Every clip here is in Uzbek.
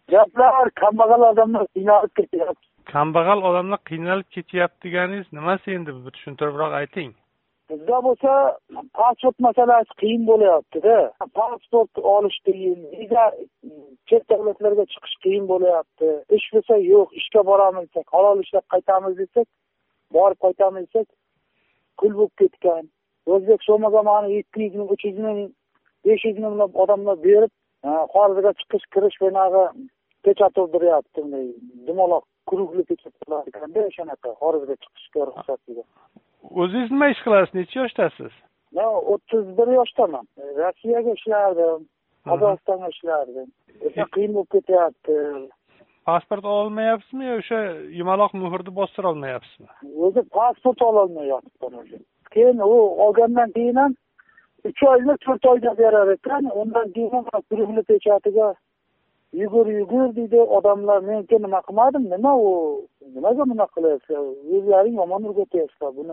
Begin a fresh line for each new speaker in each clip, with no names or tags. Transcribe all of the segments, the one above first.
Gaplar kambag'al odamlar qiynalib ketyapti.
Kambag'al odamlar qiynalib ketyapti deganingiz nimasi endi? Bir tushuntiribroq ayting.
Bizda bo'lsa pasport masalasi qiyin bo'layapti-da. Pasport olish qiyin, viza chet davlatlarga chiqish qiyin bo'layapti. Ish bo'lsa yo'q, ishga boramiz desak, halol ishlab qaytamiz desak, borib qaytamiz desak, kul bo'lib ketgan. O'zbek so'mi zamoni 200 ming, 300 ming, 500 minglab odamlar berib, xorijga chiqish, kirish bunaqa pechatoldiryapti. Dumaloq guruhli pechatlar ekanda, shunaqa xorijga chiqishga ruxsat bergan.
O'zingiz nima ish qilasiz? Necha yoshdasiz?
Men 31 yoshdaman. Rossiyaga ishlardim, Qozog'istonga ishlardim. O'sha qiyin bo'lib ketyapti.
Pasport olmayapsizmi yo o'sha yumaloq muhrni bostira olmayapsizmi?
O'zi pasport ololmayapman o'zi. Keyin u olgandan keyin ham 3 oymi 4 oyda berar ekan. Undan keyin guruhli pechatiga yugur deydi odamlar. Menga nima qilmadim, nima u? Nimaga bunaqa qilyapsiz? O'zlaring yomon o'rgatyapsizlar buni.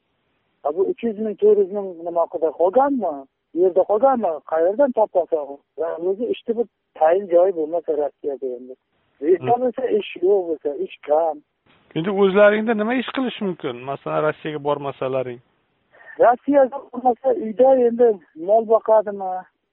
Bu 300 ming, 400 ming nima qildi? Qolganmi? Yerda qolganmi? Qayerdan topasan? Va o'zi ishni bir tayin joyi bo'lmasa Rossiyaga endi. Bo'lsa ish yo'q bo'lsa, ish kam.
Endi o'zlaringda nima ish qilish mumkin? Masalan, Rossiyaga bormasalaring.
Rossiyaga bormasa uyda endi mol boqadimi?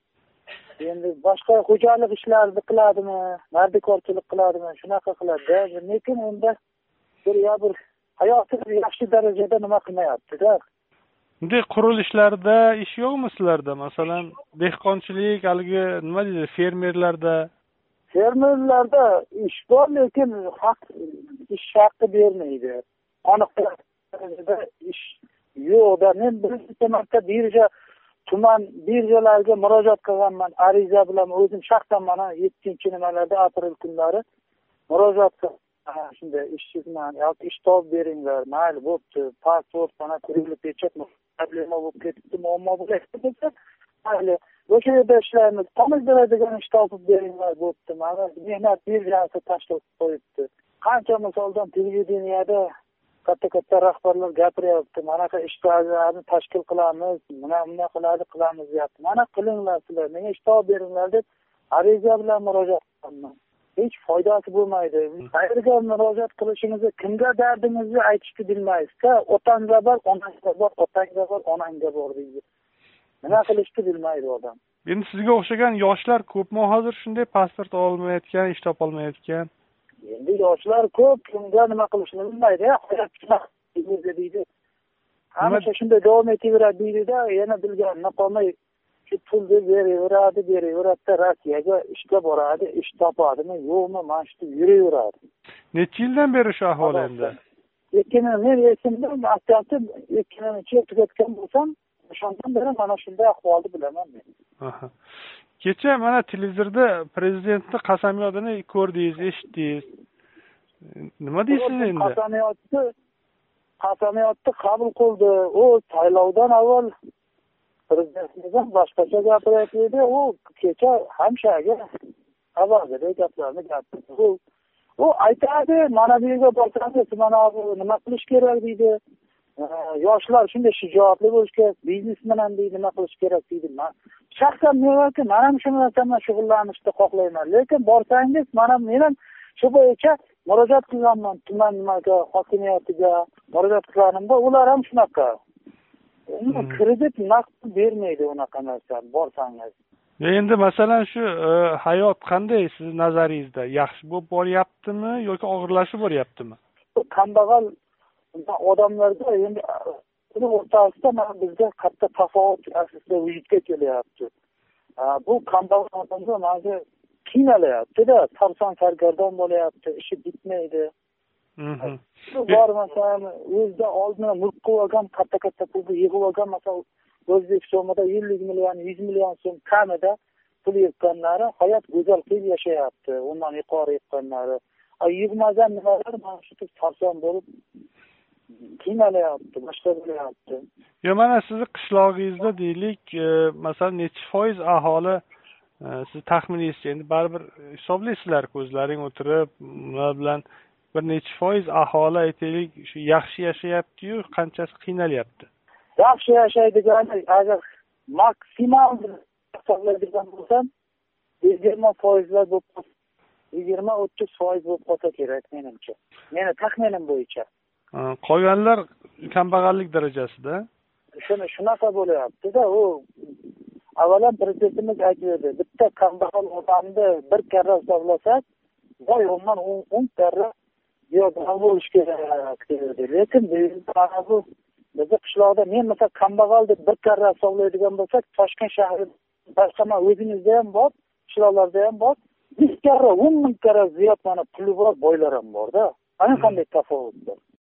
Endi boshqa xo'jalik ishlarini qiladimi? Mardikorchilik qiladimi? Shunaqa qiladi-da. Lekin unda bir hayotini yaxshi darajada nima qilmayapti-da.
Bunday qurilishlarda ish yo'qmi sizlarda? Masalan, dehqonchilik, haligi nima deydi, fermerlarda?
Fermerlarda ish bor, lekin ish haqi bermaydi. Aniq darajada ish yo'q-da. Men birinchi marta tuman birjalarga murojaat qilganman. Ariza bilan o'zim shaxsan mana 7-nimalarda aprel kunlari murojaat qildim. Shunday ishsizman yoki ish topib beringlar. Mayli, bo'pti. Pasport mana kurilib pechat problema bo'lib ketibdi, muammo bo'lyapti. Mayli, o'sha yerda ishlaymiz. Ta'mirlaydigan ish topib beringlar, bo'pti. Mana mehnat birjasi tashlab qo'yibdi. Qancha misoldan televideniyada katta rahbarlar gapiryapti. Manaqa ishlarni tashkil qilamiz, nima qilamiz deyapti. Mana qilinglar sizlar, menga ish topib beringlar deb ariza bilan murojaat qildim. Hech foydasi bo'lmaydi. Qayerga murojaat qilishingizni, kimga dardingizni aytishni bilmaysiz-da. Otangga bor, onangga bor, otangga bor, onangga bor deydi. Nima qilishni bilmaydi odam.
Endi sizga o'xshagan yoshlar ko'pmi hozir shunday pasport olmayotgan, ish topa olmayotgan?
Endi yoshlar ko'p, kimga nima qilishni bilmaydi. Hayot deydi. Hamisha shunday davom etaveradi deydi-da, yana bilganini qolmay pul beraveradi, Rossiyaga ishga boradi, ish topadimi, yo'qmi, mana shu yuraveradi.
Necha yildan beri shu ahvol endi?
Men esimdan asosiy 2-yil tugatgan bo'lsam, o'shandan beri mana shunday ahvolni bilaman men.
Kecha mana televizorda prezidentning qasamyodini ko'rdingiz, eshitdingiz. Nima deysiz endi?
Qasamyodni qabul qildi. U saylovdan avval prezidentimiz boshqacha gapiryapti. U kecha hamshaga avvalgidek gaplarni gapirdi. U aytadi, mana bu yerga borsangiz, mana bu nima qilish kerak deydi. Yoshlar shunday shijoatli bo'lish kerak, biznes bilan deydi, nima qilish kerak deydi. Shaxsan men ham shu bilan shug'ullanishni xohlayman. Lekin borsangiz, men ham shu bo'yicha murojaat qilganman tuman hokimiyatiga murojaat qilganimda, ular ham shunaqa. Kredit naqd bermaydi unaqa narsa borsangiz.
Endi masalan shu hayot qanday siz nazaringizda? Yaxshi bo'lib boryaptimi yoki og'irlashib boryaptimi?
Kambag'al odamlarda endi o'rtasida bizga katta tafovut aslida vujudga kelyapti. Bu kambag'al odamlar menga qiynalyapti-da, sarson sargardon bo'lyapti, ishi bitmaydi. Shu bor masalan, o'zida oldin mulk qilib olgan, katta pulni yig'ib olgan, masalan, O'zbek so'mida 50 million, 100 million so'm kamida pul yig'ganlari hayot go'zal qilib yashayapti. Undan yuqori yig'ganlari. Yig'magan nimalar mana shu sarson bo'lib qiynalyapti, boshqa bo'lyapti.
Mana sizni qishlog'ingizda deylik, masalan, necha foiz aholi siz taxminingizcha endi baribir hisoblaysizlar, ko'zlaring o'tirib, ular bilan bir necha foiz aholi aytaylik shu yaxshi yashayapti-yu, qanchasi qiynalyapti?
Yaxshi yashaydigani agar maksimal hisoblaydigan bo'lsam, 20% bo'lib 20-30% bo'lib qolsa kerak menimcha. Meni taxminim bo'yicha.
Qolganlar kambag'allik darajasida.
Shunaqa bo'lyapti-da, u avvalan prezidentimiz aytdi, bitta kambag'al odamni bir karra hisoblasak, voy ondan 10 karra yo'q bo'lish kerak dedi. Lekin bu bizni qishloqda men mesela kambag'al deb bir karra hisoblaydigan bo'lsak, Toshkent shahri boshqa o'zingizda ham bor, qishloqlarda ham bor. 1 karra, 10 ming karra ziyod mana puli bor boylar ham bor-da. Ana qanday tafovut bor.